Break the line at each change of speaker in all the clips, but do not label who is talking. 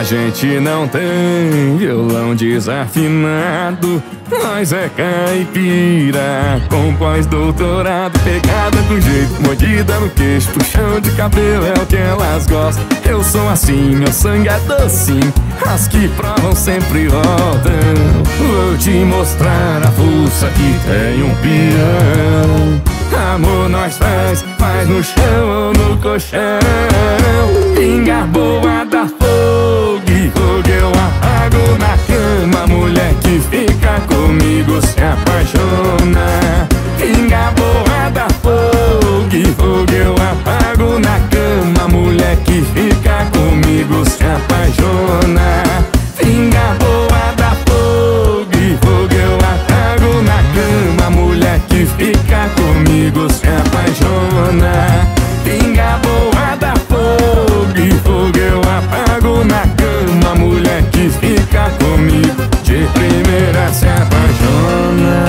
gente não tem violão desafinado, nós é caipira, com pós-doutorado, pegada do jeito, mordida no queixo, puxão de cabelo é o que elas gostam. Eu sou assim, meu sangue é docinho, as que provam sempre voltam. Vou te mostrar a força que tem um peão. Amor nós faz no chão ou no colchão. Pinga boa da fogo, fogo eu apago na cama. Mulher que fica comigo se apaixona. Pinga boa da fogo, fogo eu apago na cama. Mulher que fica comigo se apaixona. Pinga boa da fogo, fogo eu apago na cama. Mulher que fica comigo se apaixona. Pinga boa da fogo, fogo eu apago na cama. Mulher que fica comigo de primeira se apaixona.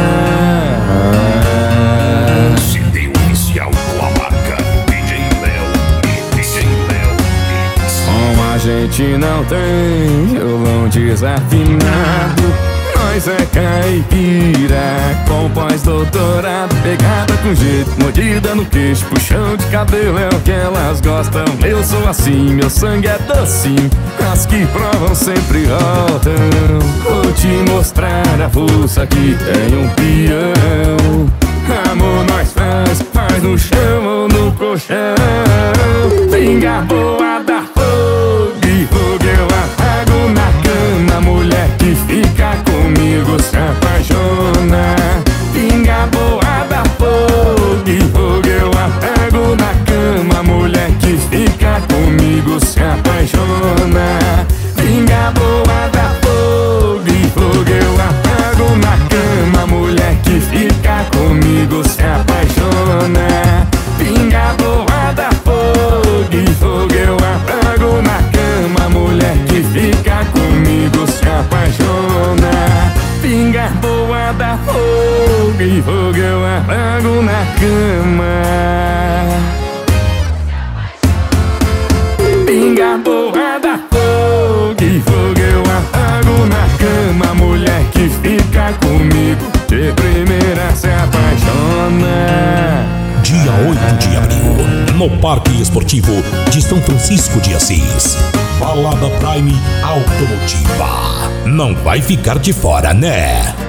CD oficial com a marca DJ Léo e DJ Léo.
Com a gente não tem violão desafinado, nós é caipira, com pós-doutorado, pegada com jeito, mordida no queixo, puxão de cabelo é o que elas gostam. Eu sou assim, meu sangue é docinho, as que provam sempre voltam. Vou te mostrar a força que tem um peão. Amor nós faz no chão ou no colchão. Pinga boa da fogo, fogo eu apago na cama. Mulher que fica comigo se apaixona. Pinga boa da fogo, fogo eu apago na cama. Mulher que fica comigo se apaixona. Pinga boa da fogo, fogo eu apago na cama. Mulher que fica comigo se apaixona. Pinga boa da fogo, fogo eu apago na cama. Mulher que fica comigo se apaixona. Pinga boa da fogo, fogo eu apago na cama. Pinga boa da fogo, fogo eu apago na cama. Mulher que fica comigo de primeira se apaixona.
Dia 8 de abril, no Parque Esportivo de São Francisco de Assis. Balada Prime Automotiva. Não vai ficar de fora, né?